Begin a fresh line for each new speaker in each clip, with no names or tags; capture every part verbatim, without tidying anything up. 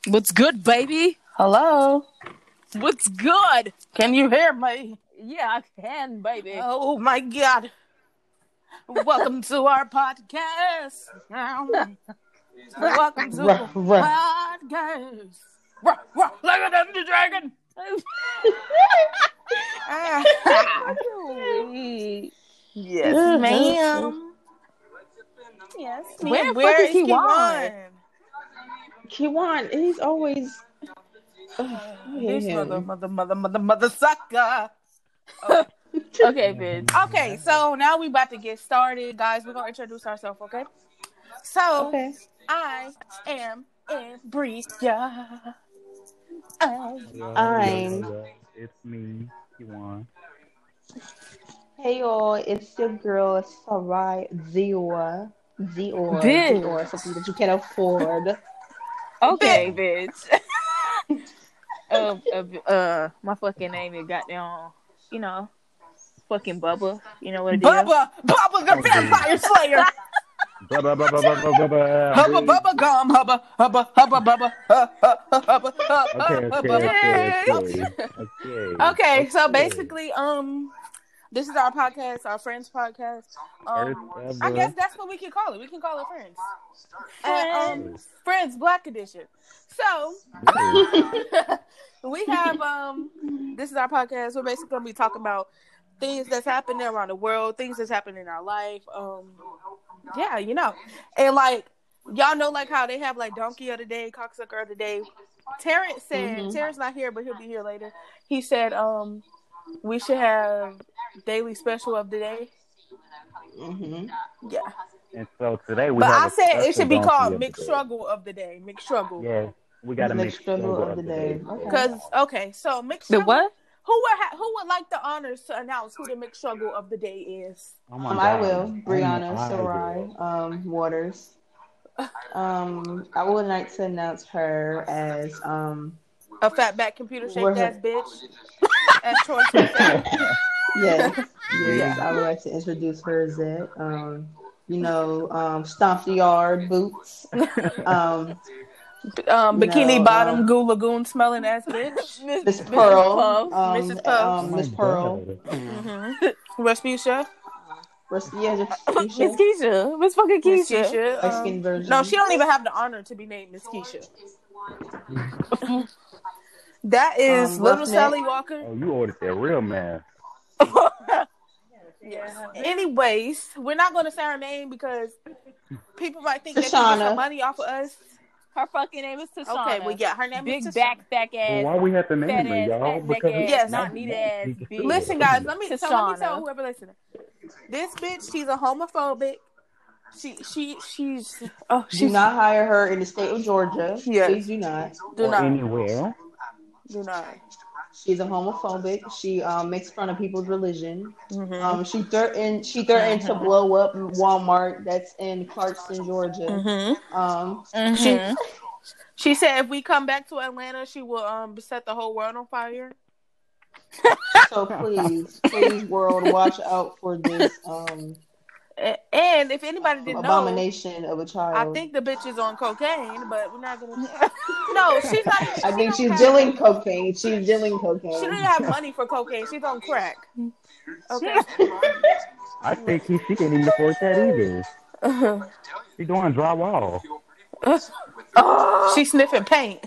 What's good, baby?
Hello.
What's good?
Can you hear me?
Yeah, I can, baby.
Oh my God. Welcome to our podcast. Welcome to
Ruh,
the
ruh.
podcast. Ruh, ruh, like a Dungeon Dragon. Yes, ma'am. Yes, ma'am.
Where the
Where
fuck is
is
Kiwan?
Kiwan?
Kiwan, he's always. Oh, I hate
This
him.
mother, mother, mother, mother, mother sucker.
Oh. Okay, bitch.
Okay, so now we about to get started, guys. We're gonna introduce ourselves, okay? So
Okay.
I am Embria. Oh.
Hello,
I'm.
hello, it's me, Kiwan.
Hey y'all, it's your girl Sarai Zior. Zior.
Bitch.
Zior, something that you can afford.
Okay, bitch. uh, uh, uh, my fucking name is goddamn, you know, fucking Bubba. You know what it is?
Bubba, Bubba the Vampire Slayer.
Bubba, bubba, bubba, bubba,
Hubba, bubba, gum, hubba, hubba, hubba, bubba, uh, uh, uh, hubba, uh,
Okay,
uh,
okay, okay,
hubba.
okay, okay.
Okay, so basically, um, this is our podcast, our friends podcast. Um,
First
I
ever.
guess that's what we can call it. We can call it friends. And, um, friends, Black Edition. So we have um, this is our podcast. We're basically gonna be talking about things that's happening around the world, things that's happening in our life. Um, yeah, you know, and like y'all know, like how they have like Donkey of the Day, Cocksucker of the Day. Terrence said,
Mhm.
Terrence not here, but he'll be here later. He said, um, we should have daily special of the day.
Mm-hmm.
Yeah,
And so today we
but
have
I
a
said it
special
should be
donkey
called
of the
Mixed
day.
Struggle of the Day. Mixed Struggle.
Yeah, we got a
Mixed
mixed
struggle
struggle
of the day. Okay.
Because okay, so Mixed
The
Struggle.
what?
Who would ha- who would like the honors to announce who the Mixed Struggle of the Day is?
Oh my
Um,
God.
I will.
Oh
Brianna
my
Sarai
God.
um, Waters. Um, I would like to announce her as um.
A fat back computer
Where
shaped
her-
ass bitch. As Troy said.
Yes, yes.
Yeah.
I would like to introduce her as that. Um, you know, um, stomp the yard boots. Um,
Um,
You
bikini
know,
bottom,
um,
goo lagoon smelling ass bitch.
Miss Pearl.
Puff.
Um,
Missus Puff.
Oh
um,
my
Miss Pearl.
God.
Mm-hmm. Rasputia.
Res- Yeah,
Miss
Keisha.
Keisha. Miss fucking
Miss
Keisha.
Keisha.
Light
Um,
skin version.
no, she don't even have the honor to be named Miss Keisha. That is
Um,
Little
Roughneck.
Sally Walker.
Oh, you ordered that real man.
Yeah. Anyways, we're not going to say her name because people might think they can get
Tashana.
some money off of us.
Her fucking name is Tashana.
Okay, well, yeah, her name
Big
is Tashana.
back, fat
Well,
ass,
why we have to
fat
name her,
ass,
y'all?
fat neck
Because
ass,
Yes.
not neat ass bitch.
Listen, guys, let me, so let me
Tashana.
tell whoever listening. This bitch, she's a homophobic. She, she, she's, oh,
Do
she's,
not hire her in the state of Georgia.
Yes.
Please do not.
do
or
not,
anywhere.
do not.
She's a homophobic. She um, makes fun of people's religion.
Mm-hmm.
Um, she threatened. She threatened to blow up Walmart that's in Clarkston, Georgia.
Mm-hmm.
Um,
She, she said if we come back to Atlanta, she will um set the whole world on fire.
so please, please, world, watch out for this um,
A- And if anybody didn't know,
abomination of a child.
I think the bitch is on cocaine, but we're not gonna. No, she's not.
I
she
think
don't
she's
have-
dealing cocaine. She's dealing
She
cocaine.
doesn't have money for cocaine. She's on crack. Okay.
I think he, she can't even afford that either. She doing drywall.
She's sniffing paint.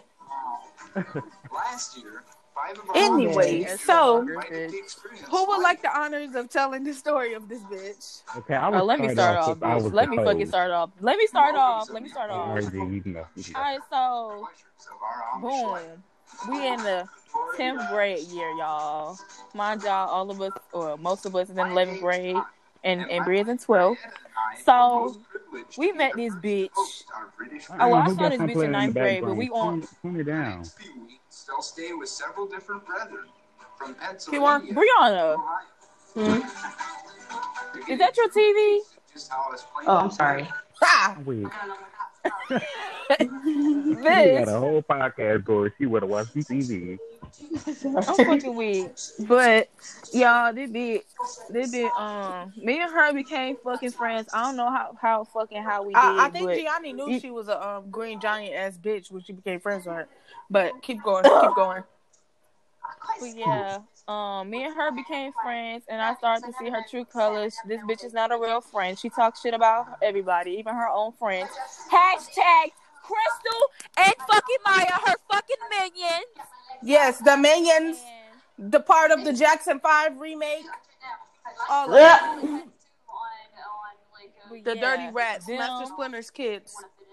Anyway, so who would like the honors of telling the story of this bitch?
Okay, I
Oh,
will
let me start off,
since I was
bitch. Let
the
me fucking
host.
start off. Let me start off. Let me start off.
Alright, then, you can go. You can go.
Alright, so boom. We in the tenth grade year, y'all. Mind y'all, all of us, or most of us, is in eleventh grade, and and Bria's in twelfth. So we met this bitch. Oh, well, I
Who
saw
got
this
some
bitch
playing
in
the
ninth grade, but
background?
we on.
Tune- Tune it down.
Still stay with several different brethren from
You want-
Pennsylvania.
Brianna,
Hmm?
is that your T V?
Just how it's played
Oh, I'm sorry.
Ha!
Wait. She got
Bitch,
a whole podcast going. She would have watched T V.
I'm fucking weak. But y'all, they be they be um me and her became fucking friends. I don't know how how fucking how we
I, I
did,
think
but
Gianni knew
you,
she was a um, green giant ass bitch when she became friends with her. But keep going, keep going.
but yeah, um, me and her became friends, and I started to see her true colors. This bitch is not a real friend. She talks shit about everybody, even her own friends. Hashtag Crystal and fucking Maya, her fucking minions.
Yes, the Minions,
And
the part of the Jackson five remake. All of it.
Yeah.
but
The
yeah,
Dirty Rats,
them,
Master Splinter's kids.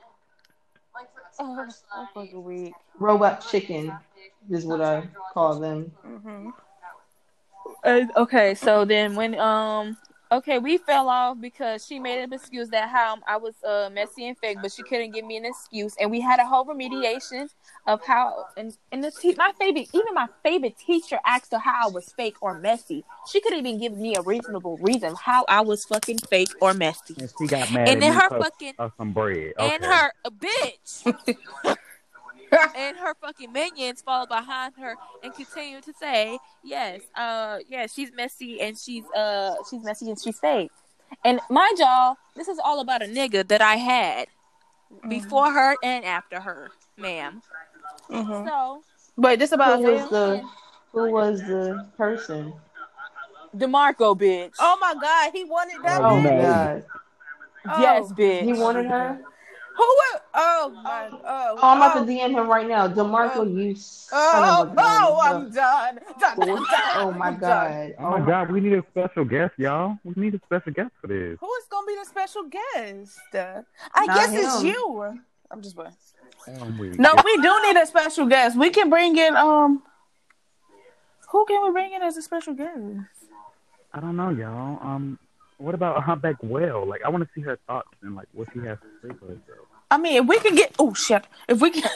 oh, I'm fucking weak.
Robot chicken is what I call them.
Mm-hmm.
Uh, okay, so then when um okay, we fell off because she made an excuse that how I was uh messy and fake, but she couldn't give me an excuse, and we had a whole remediation of how and and the te- my favorite even my favorite teacher asked her how I was fake or messy. She couldn't even give me a reasonable reason how I was fucking fake or messy.
And she got mad
And
at
then
me
her
because
fucking
of some bread.
and
Okay.
her a bitch. And her fucking minions follow behind her and continue to say, yes, uh, yeah, she's messy and she's uh, she's messy and she's fake. And mind y'all, this is all about a nigga that I had before her and after her, ma'am.
Mm-hmm.
So,
Wait, this
Who
about
was
him?
the Who was the person?
DeMarco, bitch.
Oh my God, he wanted that
Oh,
Oh
bitch.
no.
God,
Yes,
Oh.
bitch.
he wanted her.
Who? Would, oh my. Oh.
Oh, I'm about
oh.
to D M him right now. DeMarco,
Oh.
you son
Oh,
of a gun.
oh, I'm
Ugh.
done. Done, done, done.
Oh my
I'm done.
God.
Oh my God, we need a special guest, y'all. We need a special guest for this.
Who is gonna be the special guest? Uh, I
Not
guess it's
him.
you. I'm just playing.
Um, we,
No, we do need a special guest. We can bring in um. Who can we bring in as a special guest?
I don't know, y'all. Um, what about Humpback Whale? Like, I want to see her thoughts and like what she has to say for herself.
I mean, if we could get oh shit, if we can,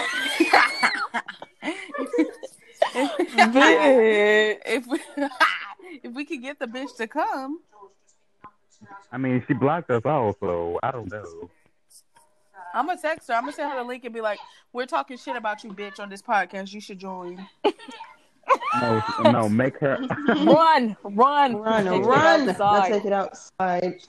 Bitch.
if we if we could get the bitch to come,
I mean, she blocked us all, so I don't know.
I'm gonna text her. I'm gonna send her the link and be like, "We're talking shit about you, bitch, on this podcast. You should join."
No, no, make her.
Run, run,
Run,
Take it
run. Let's
outside.
take it outside.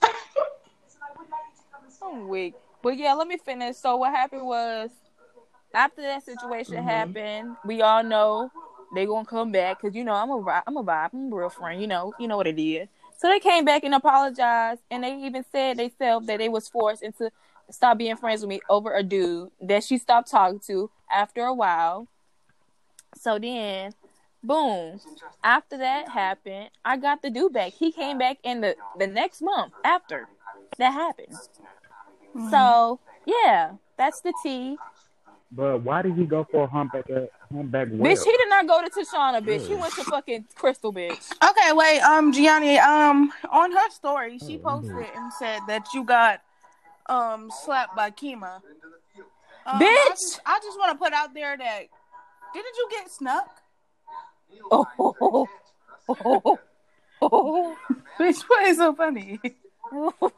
I'm weak. But yeah, let me finish. So what happened was, after that situation
Mhm.
happened, we all know they gonna come back because you know I'm a vi- I'm a vibe, I'm a real friend. You know, you know what it is. So they came back and apologized, and they even said they felt that they was forced into stop being friends with me over a dude that she stopped talking to after a while. So then, boom. After that happened, I got the dude back. He came back in the the next month after that happened. So yeah, that's the tea.
But why did he go for a humpback? Uh, humpback whale?
Bitch, he did not go to Tashana, bitch. He went to fucking Crystal, bitch.
Okay, wait, um, Gianni, um, on her story, she
Oh,
posted and said that you got um slapped by Kima. Um,
Bitch!
I just, I just want to put out there that didn't you get snuck?
Oh, oh, oh, oh, oh,
Bitch, what is so funny?
oh.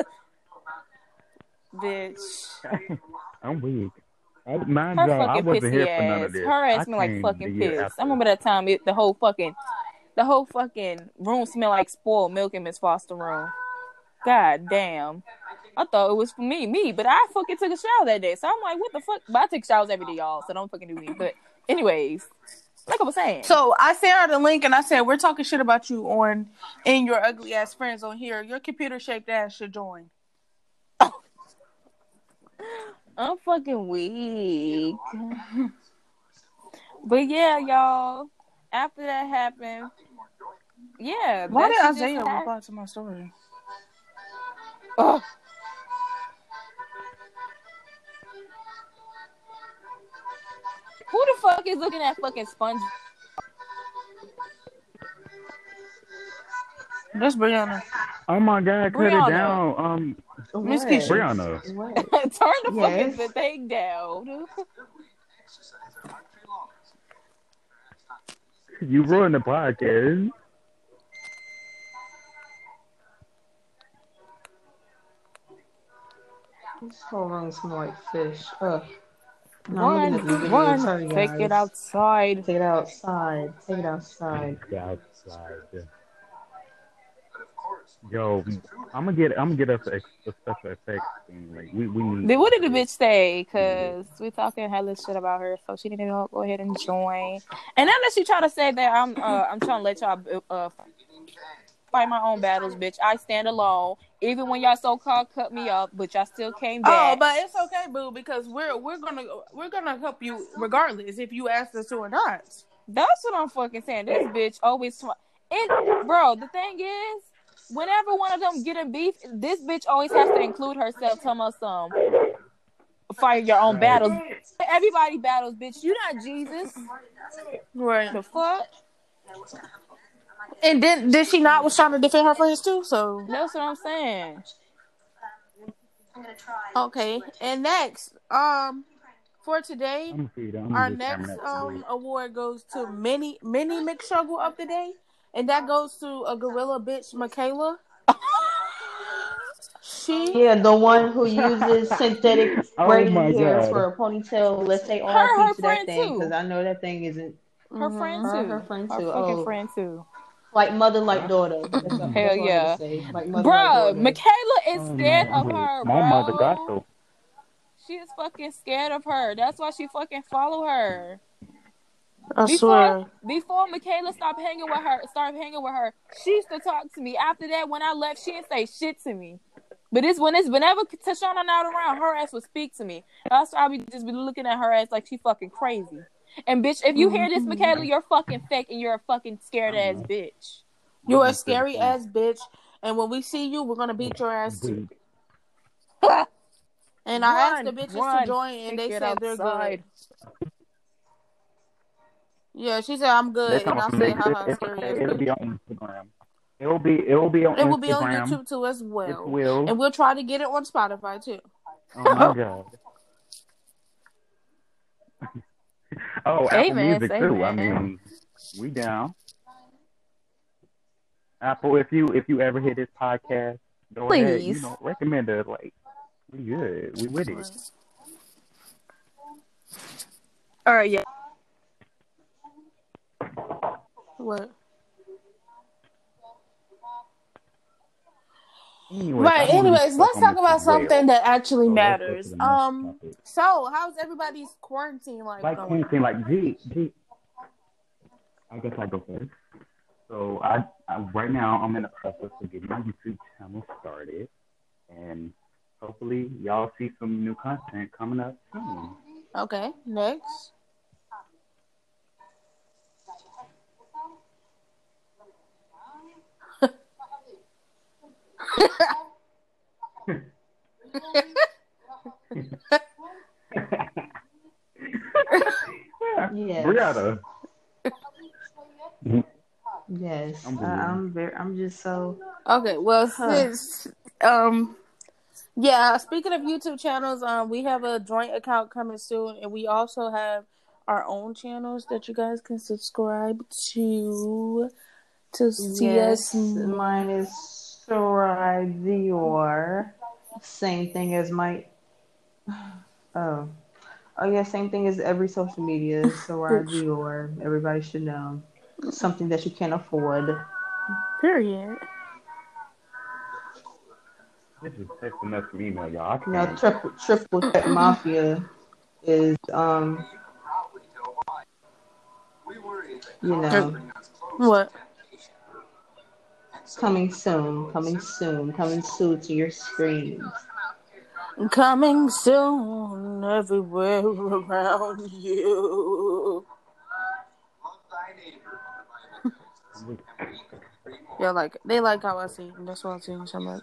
Bitch.
I'm weak. I, mind
Her
y'all, I
fucking
wasn't
pissy
here for none
ass.
of this.
Her ass
I
smell like
came
fucking
the year
piss.
after.
I remember that time it, the whole fucking the whole fucking room smelled like spoiled milk in Miss Foster room. God damn. I thought it was for me, me, but I fucking took a shower that day. So I'm like, what the fuck? But I take showers every day, y'all, so don't fucking do me. But anyways, like I was saying.
So I sent her the link and I said, we're talking shit about you on in your ugly ass friends on here. Your computer shaped ass should join.
I'm fucking weak. But yeah, y'all. After that happened, yeah.
Why
that
did
shit just
Isaiah
happened.
reply to my story?
Ugh. Who the fuck is looking at fucking Sponge?
That's Brianna.
Oh my God, cut
Brianna.
it down. Um,
Miss
What?
Keisha.
Brianna.
What?
Turn the
Yes.
fucking thing down.
You ruined the podcast.
This whole room smell like fish. Ugh. No, I'm looking
Run,
at this video.
run,
Sorry,
take it
guys.
outside.
Take it outside. Take it outside.
Outside. Yo, I'm gonna get I'm gonna get us a, a special effects thing. Like we we need.
Then what did the bitch say? Cause we talking hella shit about her, so she didn't even go ahead and join. And then she try to say that I'm uh I'm trying to let y'all uh fight my own battles, bitch. I stand alone. Even when y'all so called cut me up, but y'all still came back.
Oh, but it's okay, boo, because we're we're gonna we're gonna help you regardless if you ask us to or not.
That's what I'm fucking saying. This bitch always try- and bro, the thing is, whenever one of them get a beef, this bitch always has to include herself. Tell us some fight your own battles. Everybody battles, bitch. You not Jesus.
Right.
The fuck?
And then did she not was trying to defend her friends too? So
That's what I'm saying.
okay. And next, um, for today,
I'm see, I'm
our
gonna get
next
camera
um award goes to mini mini McStruggle of the day, and that goes to a gorilla bitch, Michaela. She
Yeah, the one who uses synthetic
Oh
braided
my
hairs
God.
for a ponytail. Let's say
Her,
R I P
her
to that
friend
thing,
too.
because I know that thing isn't
Her friend
her,
too.
her friend
Her
too.
fucking
Oh,
friend too.
like mother, like daughter. That's, that's
Hell
all I'm
yeah.
gonna say. Like mother, like
Bro,
daughter.
Michaela is
Oh,
scared
man.
of her,
My mother got
bro.
to.
She is fucking scared of her. That's why she fucking follow her.
I
Before
swear.
before Michaela stopped hanging with her, started hanging with her, she used to talk to me. After that, when I left, she didn't say shit to me. But it's when it's whenever Tashana not around, her ass would speak to me. That's why I be just be looking at her ass like she fucking crazy. And bitch, if you hear this, Michaela, you're fucking fake and you're a fucking scared ass bitch.
You're a scary ass bitch, and when we see you, we're gonna beat your ass too. And I asked the bitches
run,
to join, and they
take
said
it
they're
outside.
good. Yeah, she said I'm good,
That's
and I
on-
said, haha, scary ass
It'll
bitch.
be on Instagram. It will be. It will be on
It
Instagram.
will be on YouTube too as
It
well,
will.
and we'll try to get it on Spotify too.
Oh my God. Oh, Apple
Amen,
Music too. I
amen.
mean, we down. Apple, if you if you ever hear this podcast, go ahead. You
Please.
know, recommend it. Like, we good. We with it.
All right, yeah.
What?
Anyways,
Right.
I don't wanna be
Anyways,
stuck
let's
on
talk
this
about
as well.
something that actually
So let's go to
matters.
the next
Um.
topic.
So, how's everybody's quarantine life
Like
going?
quarantine, like G, G. I guess I go first. So I, I right now I'm in the process of getting my YouTube channel started, and hopefully y'all see some new content coming up soon.
Okay. Next.
Yes.
Brianna.
Yes.
I'm
Uh, I'm very. I'm just so.
Okay. Well,
Huh.
since um. Yeah, speaking of YouTube channels, um, we have a joint account coming soon, and we also have our own channels that you guys can subscribe to to see
Yes.
us. more.
Mine is Sarai Dior. Same thing as my. Oh. Oh yeah, same thing as every social media. Sarai Dior. Everybody should know. Something that you can't afford.
Period.
This is text and message email, y'all. I
Now,
can't.
triple triple check mafia is um you know
What?
coming soon, coming soon, coming soon to your screens.
Coming soon, everywhere around you. Yeah, like they like how I sing. That's why I sing so much.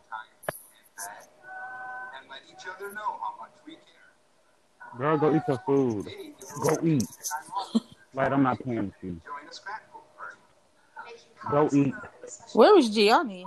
And let each other know how much we care.
Girl, go eat your food. Go eat. Like, I'm not playing with you.
Join us back party.
Go eat.
Where was Gianni?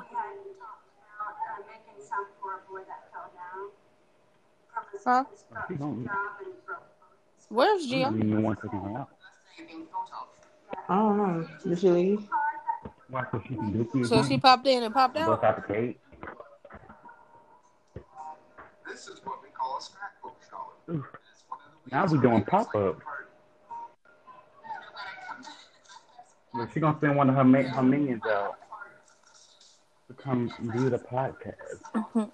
Huh?
She don't eat.
Where's
I don't
Gianni?
even want to eat out.
I don't know. Did she leave?
Why? So she can do for you
So she popped in and popped
Bust
out.
out the cake.
This is what we call a scrapbook scholar.
Ooh. Now we doing pop up. Well, she gonna send one of her ma- her minions out to come view the podcast.
Mm-hmm.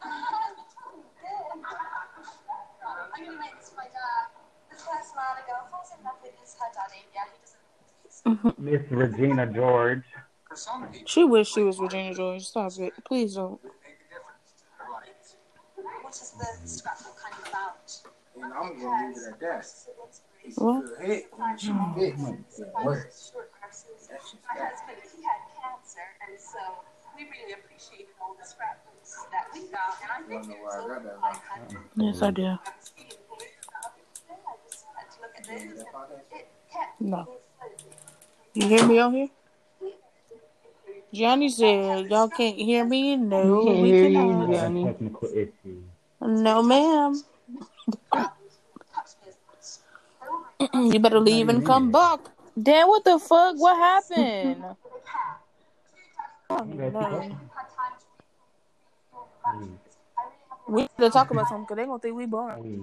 Miss Regina George.
She wish she was Regina George. Stop it. Please don't.
What is the scrapbook kind of about?
And I'm gonna leave it at that.
What?
Hit when she hit. What?
My husband, he had cancer, and so we really appreciated all the scrapbooks that we got. And I think it was I had to.
Yes, I do.
I just had to look at this. It kept.
No. You hear me on here? Johnny said, y'all can't hear me? No,
We can't
we
hear you,
cannot.
Johnny.
Technical issue.
No, ma'am. You better leave and come back.
Damn, what the fuck? What happened?
Oh, no. We need to talk about something because they're going to think we boring.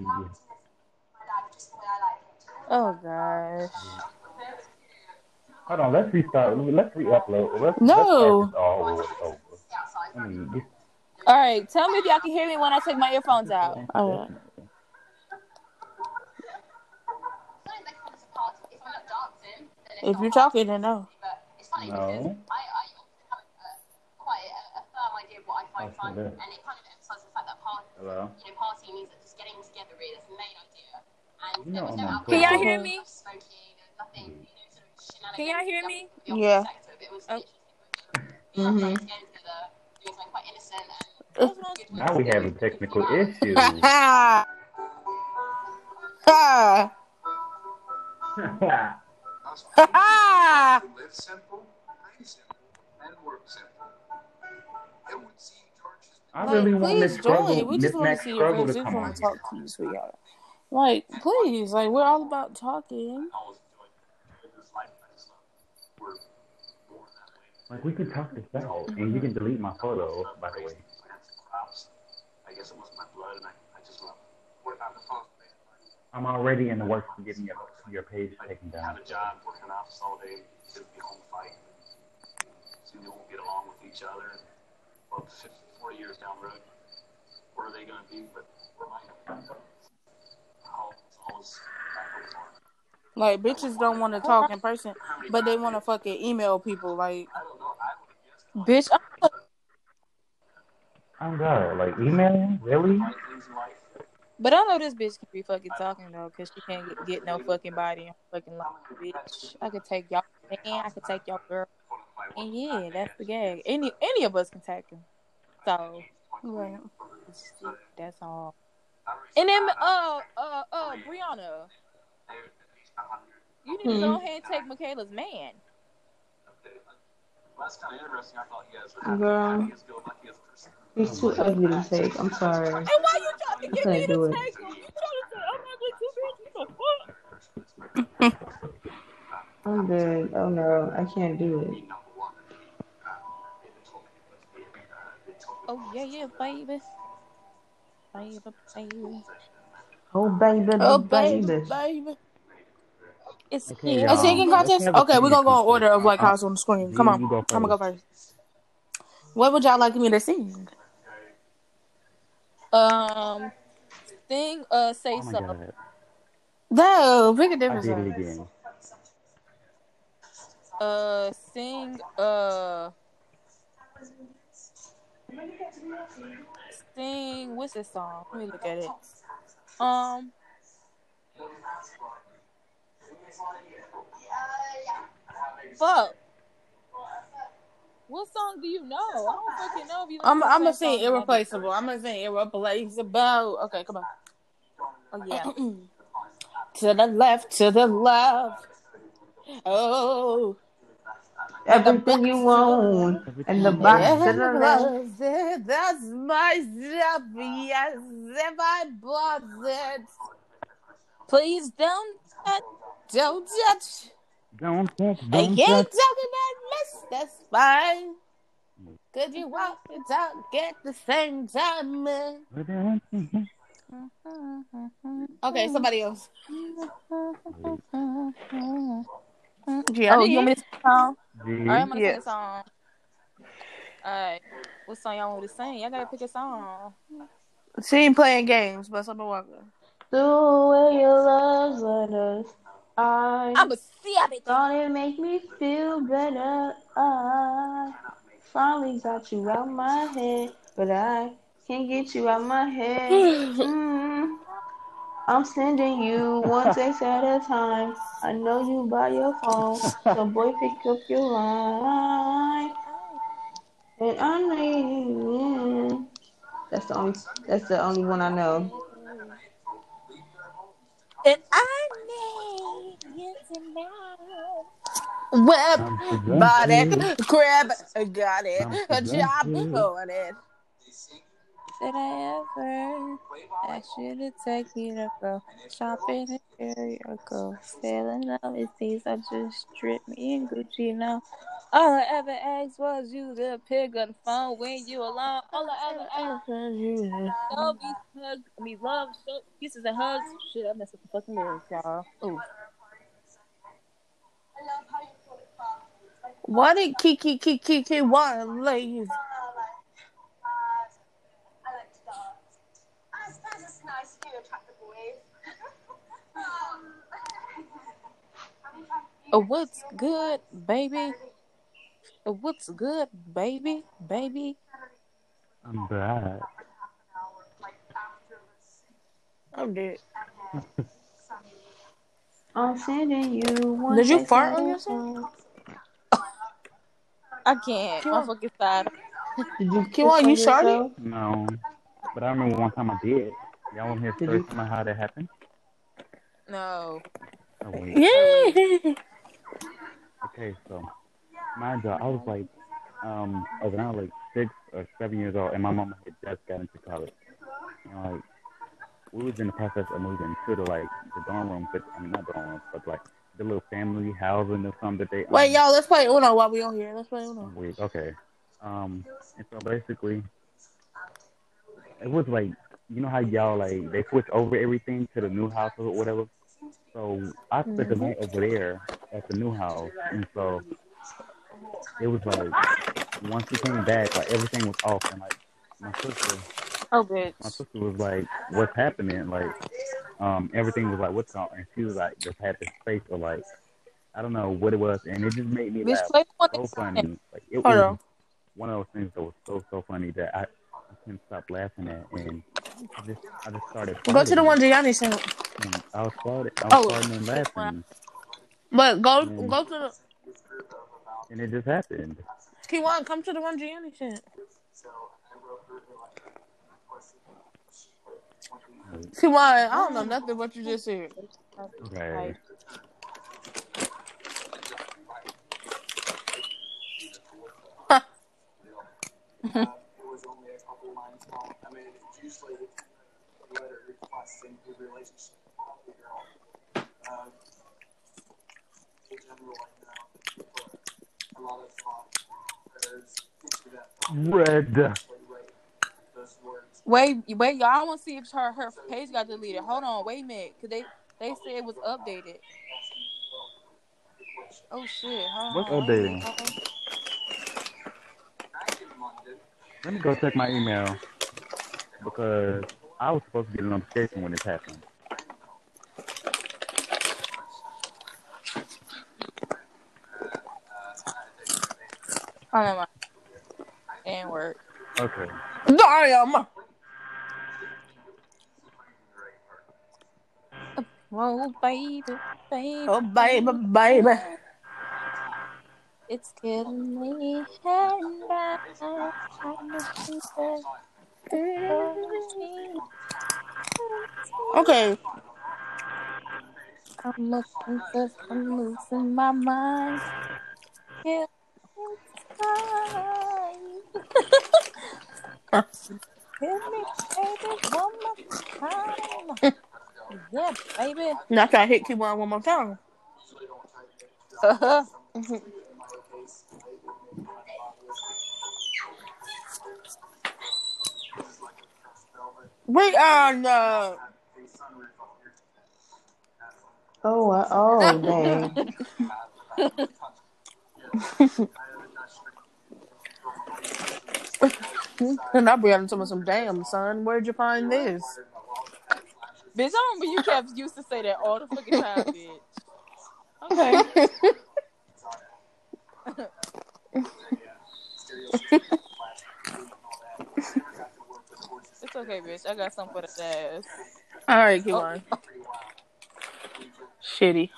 Oh, gosh.
Hold on, let's restart. Let's re-upload. Let's,
No.
Let's start this all over. I mean, this,
All right, tell me if y'all can hear me when I take my earphones out.
All right. If you're talking, then no.
It's funny
No.
because I, I have a, quite a, a firm idea of what I find
That's
fun,
good.
and it kind of emphasizes the fact that party,
hello?
you know, party means that just getting together really is the main idea. And
You
there
know
was no
I'm
alcohol,
Can y'all
cool.
hear me?
no smoking, there was nothing, you know, sort of shenanigans.
Can y'all hear me?
The opposite
Yeah.
sex of it was
Oh.
literally
Mhm.
getting together, doing something quite innocent and
Now we have a technical issue.
Ha! Ha! Ha!
Live simple, play simple, and work simple. It would seem George's
I
Like,
really want Miss
please
Struggle,
join. We
Miss
just want to
Max
see your
Struggle
face.
to
We just
come on
want to
here.
talk to you, sweetheart. Like, please. Like, we're all about talking.
Like, we could talk this out, and you can delete my photo, by the way.
I guess it was my blood, and I, I just love it. What about the phone?
I'm already in the works of getting your, your page taken
I
down.
have a job working in an office all day. It'll be home fighting. Soon they won't get along with each other. Well, fifty, forty years down the road, where are they going to be? But where am I going to be? Oh, it's always back on the
Like, bitches don't want to talk in person, but they want to fucking email people. Like,
I don't know. I would have guessed
Bitch, I'm
Oh, God. Like, emailing? Really?
my things in life.
But I know this bitch can be fucking talking though, cause she can't get, get no fucking body in her fucking life, bitch. I could take y'all man, I could take y'all girl, and yeah, that's the gag. Any any of us can take him. So
right.
that's all. And then uh uh uh Brianna, you need to go ahead and take Michaela's man.
Well, that's kind of interesting. I thought you guys would have
Girl,
he is good lucky as a person.
he's too ugly to take. I'm sorry.
And why you trying to
I
get
couldn't
me
do
to
it.
take him? You trying to say I'm not good too, bitch?
I'm good. Oh no, I can't do it.
Oh yeah, yeah, baby, baby, baby.
Oh baby,
Oh,
the
baby,
baby.
baby.
It's
Okay,
him.
A singing
y'all. Let's
contest?
have a
Okay, we're going to go in
singing
order of, like,
contest.
how it's on the screen.
Uh,
Come on.
you go
I'm going to go
first.
first. What would y'all like me to sing?
Um, sing, uh, say
Oh, my
so.
God.
No, pick a
I
different
did it
song.
again.
Uh, sing, uh, sing. What's this song? Let me look at it. Um, fuck. What song do you know? I don't fucking know if you.
I'm,
listen to
I'm
the
going to
same
sing
song as I do.
Irreplaceable. I'm going to sing Irreplaceable. Okay, come on.
Oh yeah.
To the left, to the left. Oh.
Everything you want, and the box to the left.
Yeah, that's my stuff. Yes, if I bought it.
Please don't touch.
Don't touch.
Don't touch,
I
don't
can't
touch.
talk about this. That's fine. Could you walk and talk at the same time? Okay, somebody else.
Oh, you want me to sing a song?
G.
All right, I'm gonna
Yeah.
sing a song. All right, what song y'all want me to sing? Y'all gotta pick a song.
She ain't playing games, but Summer Walker.
The way your love's letters, I
I'm a savage.
thought it make me feel better. I finally got you out my head, but I can't get you out my head. Mm. I'm sending you one text at a time. I know you by your phone, so boy, pick up your line. And I need. That's the only. That's the only one I know.
And I need you to know. Web,
I'm
Bought it,
seductive.
crab, got it,
I'm
a job,
seductive.
on it.
Did I ever ask you to take me to go shopping in Jericho? Sailing out with these, I just stripped me in Gucci now. All I ever asked was you to pick up the phone when you alone. All I ever asked was love, me, hug, me, love, so, kisses and hugs. Shit, I messed up the fucking lyrics, y'all. Ooh.
Why did Kiki Kiki Kiki one leave?
Oh, what's good, baby? Oh, what's good, baby? Baby.
I'm back.
I'm dead.
I'm sending you one
Did you
text
fart
at
on
a
yourself?
time.
I can't.
Come
I'm
on.
fucking sad.
Did you
Come on,
piss on
you started?
yourself?
No. But I remember one time I did. Y'all want to hear the
Did
story
you?
about how that happened?
No.
Oh, wait.
Yeah.
Okay, so, mind you, I was like, um, I was around like six or seven years old, and my mama had just got into college. And, like, we was in the process of moving to the, like, the dorm room, but, I mean, not dorm room, but, like, the little family housing or something that they own.
Wait, y'all, let's play Uno while we on here. Let's play Uno.
Weird. Okay. Um, and so basically, it was like, you know how y'all, like, they switch over everything to the new house or whatever? So I spent the
Mm-hmm.
night over there at the new house, and so it was like, once we came back, like, everything was off, and, like, my sister,
Oh,
my
bitch.
sister was like, what's happening? Like, um, everything was like, what's going on? And she was like, just had this face of, like, I don't know what it was, and it just made me
Bitch,
laugh
play one
so
again.
funny. Like, it, it
Hold
was
on.
one of those things that was so, so funny that I, I couldn't stop laughing at, and I just, I just started
Go to the
farting,
one Gianni sent.
and I was farting, I was
Oh,
farting and laughing,
but go
and,
go to the
and it just happened.
Kiwan. Come to the one Gianni sent. Kiwan, I don't know nothing what you just said.
Okay. Red.
Wait, wait, y'all. I want to see if her her page got deleted. Hold on, wait a minute, cause they they said it was updated. Oh shit! Hold
What's
on, wait a minute.
updating? Let me go check my email, because I was supposed to get a notification when this happened.
Oh no, my didn't work.
Okay.
Damn.
Whoa, baby, baby,
Oh baby, baby.
it's killing me, and I, I'm looking for me.
Okay.
I'm looking for some losing my mind. Yeah, it's time. Hit me, baby, one more time. Yeah, baby.
Now I try to hit Kiwan one more time. We on uh
Oh, uh, oh, dang.
and I'll be on some some damn son. Where'd you find this?
Bitch, I remember you kept used to say that all the fucking time, bitch.
Okay.
It's okay, bitch. I got something for the ass.
All right, keep
Oh.
on. Shitty.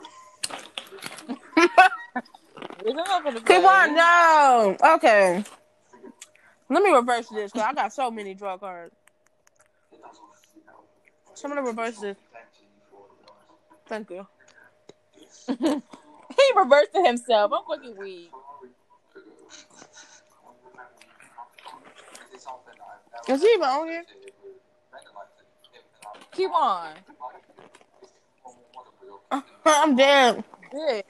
Keep on, no. Okay. Let me reverse this because I got so many draw cards. So I'm gonna reverse this. Thank you.
He reversed it himself. I'm fucking weak.
Is he even on here?
Keep on.
I'm dead.
Yeah.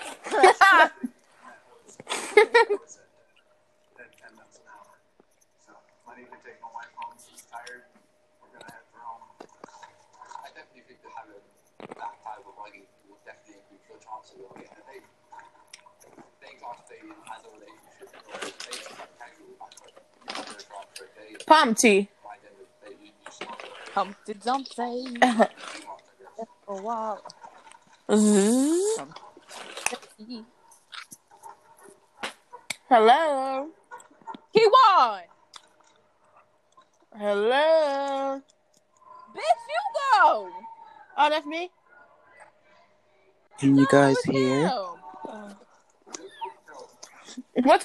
Money can take my wife home. She's tired. We're gonna head for home. I definitely think to have a backpack with luggage will definitely improve your chances of getting a date. They can't stay as a relationship. They start casual backpack. You want to go out for a date.
Pumpty.
By the end of the day, you you start to
Humpty Dumpty. A while.
Hello.
Keep on.
Hello.
Bitch, you go.
Oh, that's me?
Can you guys
it's
hear?
him.
What?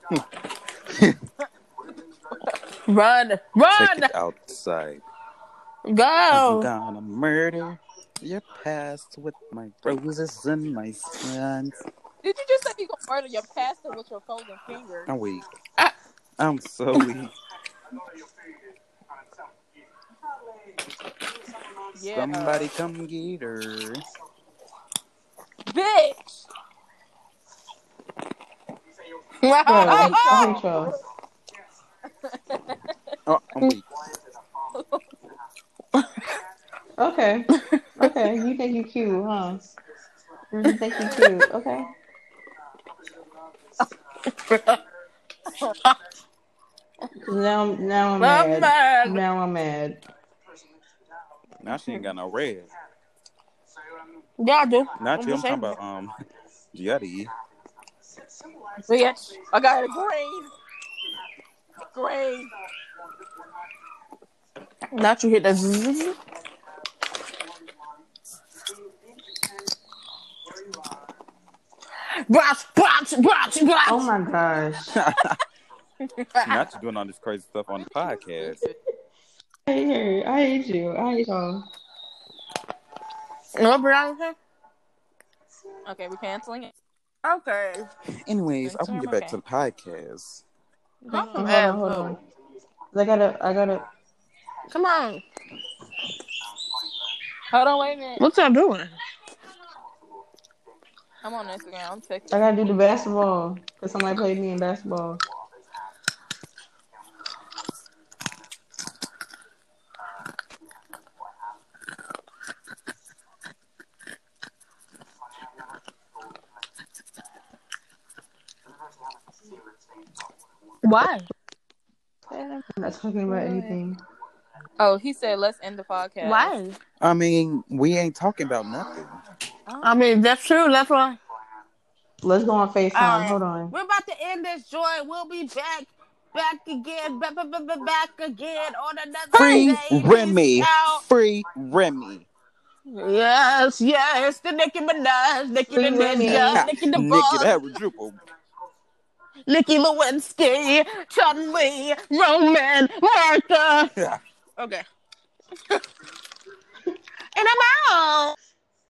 Run. Run.
Take it outside.
Go.
I'm gonna murder your past with my roses and my sons.
Did you just say you gonna murder your pastor with your frozen finger?
I'm weak. I'm so weak.
Yeah.
Somebody come get her.
Bitch.
Bro, I hate y'all.
Oh, I'm weak.
Okay. Okay. You think you cute, huh? You think you cute. Okay. Now, now I'm,
I'm
mad.
mad.
Now I'm mad.
Now she ain't got no red.
Y'all do.
Not you. I'm
just
talking
saying.
about um, Giutti.
Bitch. I got a green. Green.
Not you hit the zzz. Watch, watch, watch, watch.
Oh my gosh.
Not you doing all this crazy stuff on the podcast.
I hate her. I hate you. I hate y'all.
No, Brianna?
Okay, we're canceling it.
Okay.
Anyways, I want to get back to the podcast.
I'm
Hold
mad,
on, hold
though.
on. I gotta, I gotta.
Come on.
Hold on, wait a minute.
What y'all doing?
I'm on Instagram. I'm texting.
I gotta do the basketball because somebody played me in basketball.
Why?
I'm not talking about anything.
Oh, he said let's end the podcast.
Why?
I mean, we ain't talking about nothing.
I mean, that's true. That's why.
Let's go on FaceTime.
All right.
Hold on.
We're about to end this joy. We'll be back, back again, back, back, back, back again on another
Free
day.
Remy.
Peace out.
Free Remy.
Yes, yes, the Nicki Minaj, Nicki
Free
the
Remy.
Ninja, Nicki the
Nikki
Boss,
that quadruple.
Nicki Lewinsky, Chun Li, Roman, Martha.
Yeah.
Okay. And I'm out.